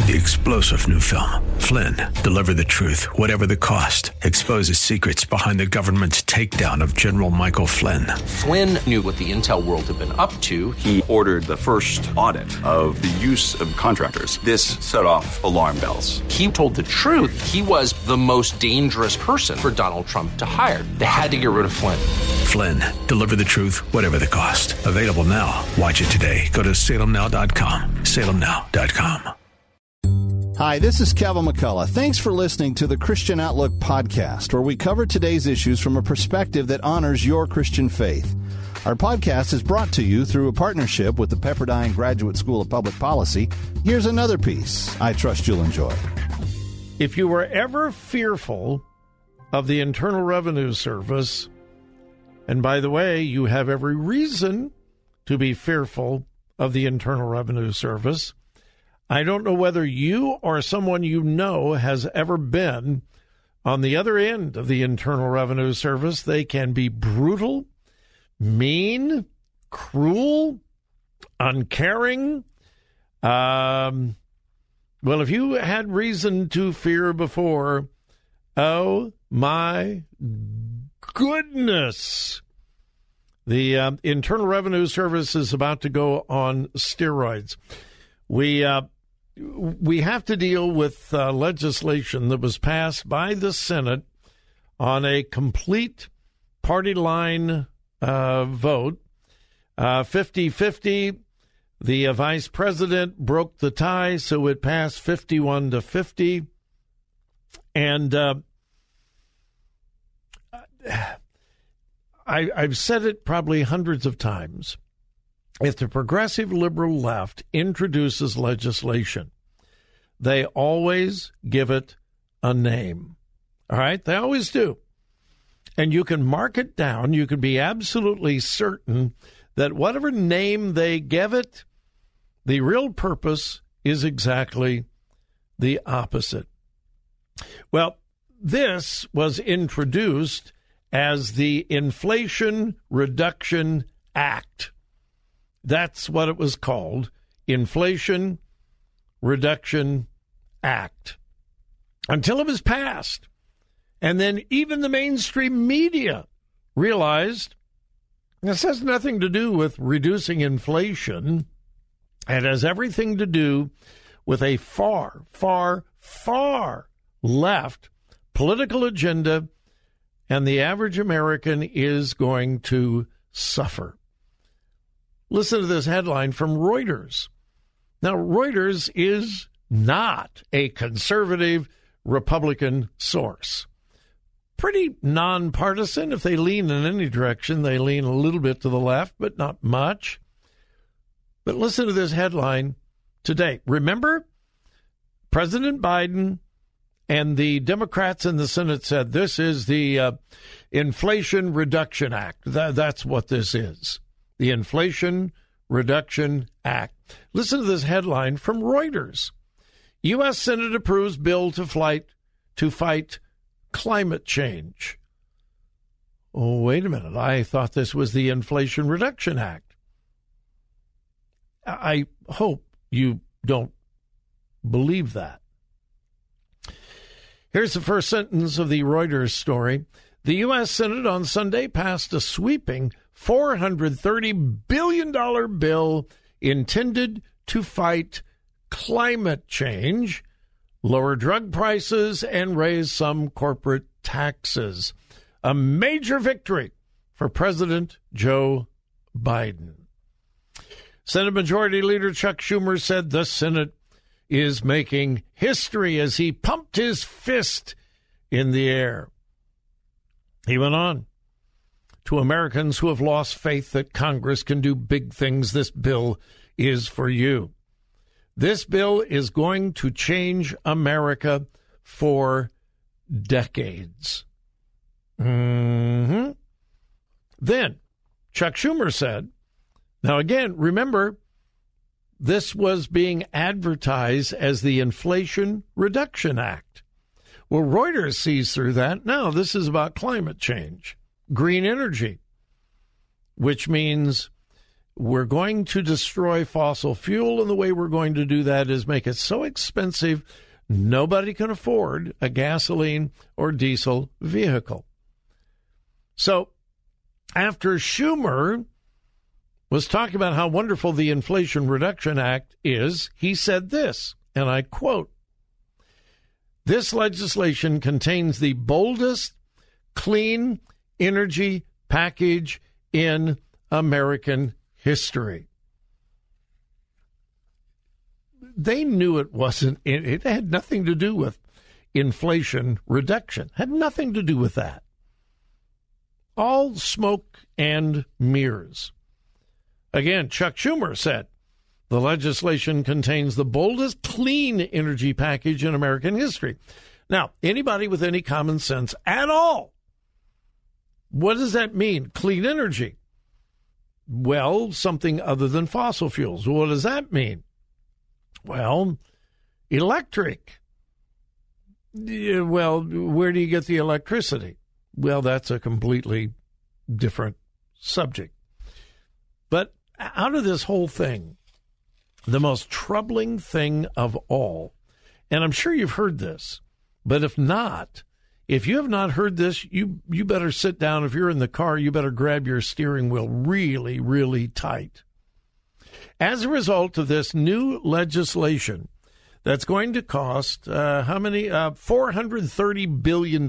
The explosive new film, Flynn, deliver the truth, whatever the cost, exposes secrets behind the government's takedown of General Michael Flynn. Flynn knew what the intel world had been up to. He ordered the first audit of the use of contractors. This set off alarm bells. He told the truth. He was the most dangerous person for Donald Trump to hire. They had to get rid of Flynn. Flynn, deliver the truth, whatever the cost. Available now. Watch it today. Go to salemnow.com. salemnow.com. Hi, this is Kevin McCullough. Thanks for listening to the Christian Outlook podcast, where we cover today's issues from a perspective that honors your Christian faith. Our podcast is brought to you through a partnership with the Pepperdine Graduate School of Public Policy. Here's another piece I trust you'll enjoy. If you were ever fearful of the Internal Revenue Service, and by the way, you have every reason to be fearful of the Internal Revenue Service, I don't know whether you or someone you know has ever been on the other end of the Internal Revenue Service. They can be brutal, mean, cruel, uncaring. Well, if you had reason to fear before, oh my goodness, the Internal Revenue Service is about to go on steroids. We have to deal with legislation that was passed by the Senate on a complete party line vote, 50-50. The vice president broke the tie, so it passed 51-50. And I've said it probably hundreds of times. If the progressive liberal left introduces legislation, they always give it a name. All right? They always do. And you can mark it down. You can be absolutely certain that whatever name they give it, the real purpose is exactly the opposite. Well, this was introduced as the Inflation Reduction Act. That's what it was called, Inflation Reduction Act, until it was passed. And then even the mainstream media realized this has nothing to do with reducing inflation. It has everything to do with a far, far, far left political agenda, and the average American is going to suffer. Listen to this headline from Reuters. Now, Reuters is not a conservative Republican source. Pretty nonpartisan. If they lean in any direction, they lean a little bit to the left, but not much. But listen to this headline today. Remember, President Biden and the Democrats in the Senate said this is the Inflation Reduction Act. That's what this is. The Inflation Reduction Act. Listen to this headline from Reuters. U.S. Senate approves bill to fight climate change. Oh, wait a minute. I thought this was the Inflation Reduction Act. I hope you don't believe that. Here's the first sentence of the Reuters story. The U.S. Senate on Sunday passed a sweeping $430 billion bill intended to fight climate change, lower drug prices, and raise some corporate taxes. A major victory for President Joe Biden. Senate Majority Leader Chuck Schumer said the Senate is making history as he pumped his fist in the air. He went on. To Americans who have lost faith that Congress can do big things, this bill is for you. This bill is going to change America for decades. Then Chuck Schumer said, now again, remember, this was being advertised as the Inflation Reduction Act. Well, Reuters sees through that. No, this is about climate change, green energy, which means we're going to destroy fossil fuel, and the way we're going to do that is make it so expensive nobody can afford a gasoline or diesel vehicle. So after Schumer was talking about how wonderful the Inflation Reduction Act is, he said this, and I quote, "This legislation contains the boldest clean energy package in American history." They knew it wasn't, it had nothing to do with inflation reduction, had nothing to do with that. All smoke and mirrors. Again, Chuck Schumer said, the legislation contains the boldest clean energy package in American history. Now, anybody with any common sense at all, what does that mean, clean energy? Well, something other than fossil fuels. What does that mean? Well, electric. Well, where do you get the electricity? Well, that's a completely different subject. But out of this whole thing, the most troubling thing of all, and I'm sure you've heard this, but if not, if you have not heard this, you better sit down. If you're in the car, you better grab your steering wheel really, really tight. As a result of this new legislation that's going to cost, $430 billion.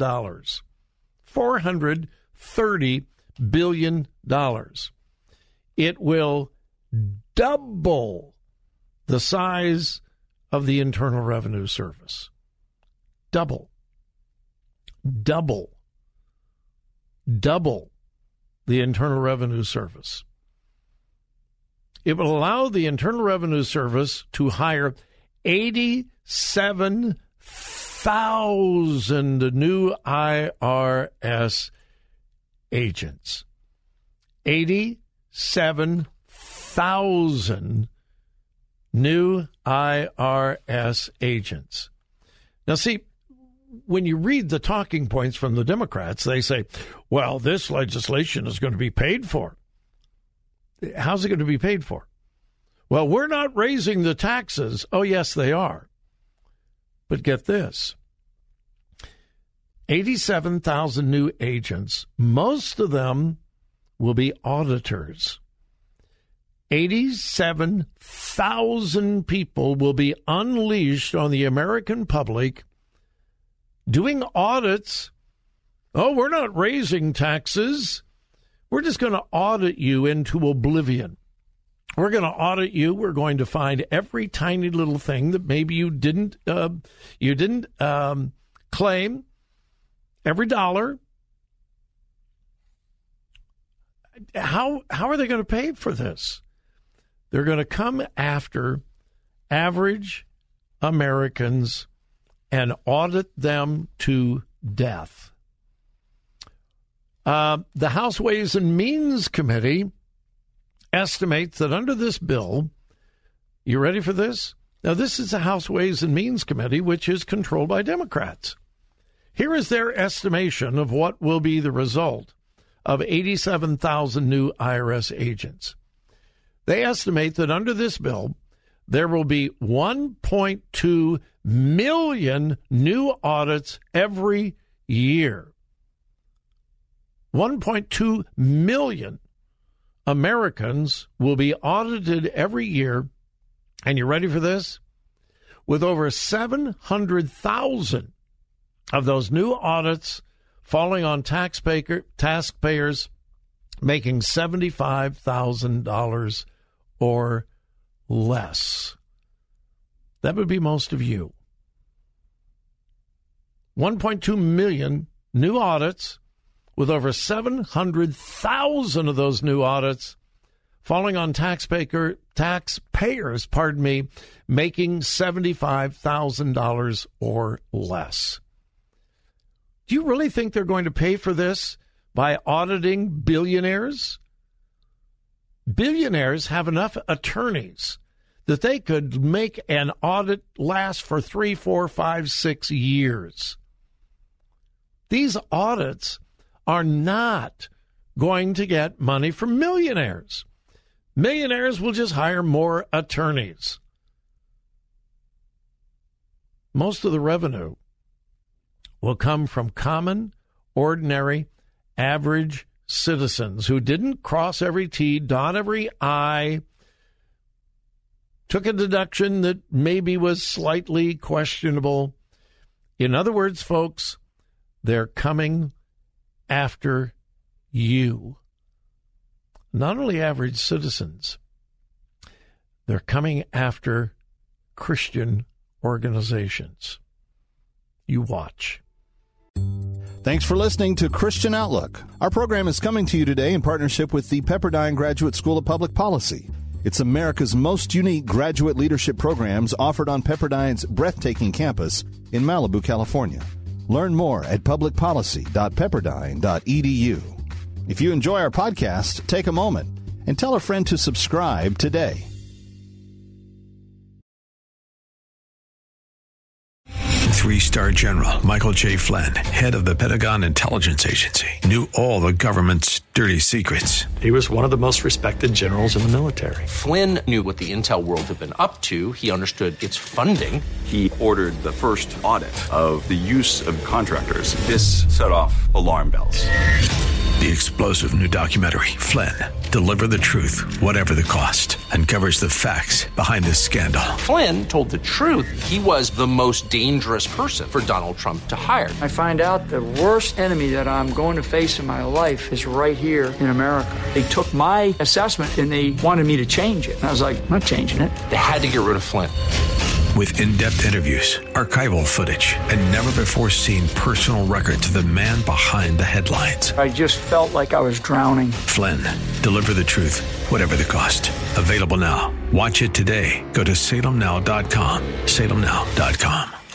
$430 billion. It will double the size of the Internal Revenue Service. Double the Internal Revenue Service. It will allow the Internal Revenue Service to hire 87,000 new IRS agents. 87,000 new IRS agents. Now, see, when you read the talking points from the Democrats, they say, well, this legislation is going to be paid for. How's it going to be paid for? Well, we're not raising the taxes. Oh, yes, they are. But get this. 87,000 new agents, most of them will be auditors. 87,000 people will be unleashed on the American public doing audits. Oh, we're not raising taxes. We're just going to audit you into oblivion. We're going to audit you. We're going to find every tiny little thing that maybe you didn't claim, every dollar. How are they going to pay for this? They're going to come after average Americans and audit them to death. The House Ways and Means Committee estimates that under this bill, you ready for this? Now, this is the House Ways and Means Committee, which is controlled by Democrats. Here is their estimation of what will be the result of 87,000 new IRS agents. They estimate that under this bill, there will be 1.2 million new audits every year. 1.2 million Americans will be audited every year, and you ready for this? With over 700,000 of those new audits falling on taxpayers making $75,000 or less. That would be most of you. 1.2 million new audits, with over 700,000 of those new audits falling on taxpayers, making $75,000 or less. Do you really think they're going to pay for this by auditing billionaires? Billionaires have enough attorneys that they could make an audit last for 3, 4, 5, 6 years. These audits are not going to get money from millionaires. Millionaires will just hire more attorneys. Most of the revenue will come from common, ordinary, average citizens who didn't cross every T, dot every I, took a deduction that maybe was slightly questionable. In other words, folks, they're coming after you. Not only average citizens, they're coming after Christian organizations. You watch. Thanks for listening to Christian Outlook. Our program is coming to you today in partnership with the Pepperdine Graduate School of Public Policy. It's America's most unique graduate leadership programs offered on Pepperdine's breathtaking campus in Malibu, California. Learn more at publicpolicy.pepperdine.edu. If you enjoy our podcast, take a moment and tell a friend to subscribe today. Three-star General Michael J. Flynn, head of the Pentagon Intelligence Agency, knew all the government's dirty secrets. He was one of the most respected generals in the military. Flynn knew what the intel world had been up to. He understood its funding. He ordered the first audit of the use of contractors. This set off alarm bells. The explosive new documentary, Flynn, Deliver the Truth, Whatever the Cost, uncovers the facts behind this scandal. Flynn told the truth. He was the most dangerous person for Donald Trump to hire. I find out the worst enemy that I'm going to face in my life is right here in America. They took my assessment and they wanted me to change it. And I was like, I'm not changing it. They had to get rid of Flynn. With in-depth interviews, archival footage, and never-before-seen personal records of the man behind the headlines. I just felt like I was drowning. Flynn, Deliver the Truth, Whatever the Cost. Available now. Watch it today. Go to salemnow.com. salemnow.com.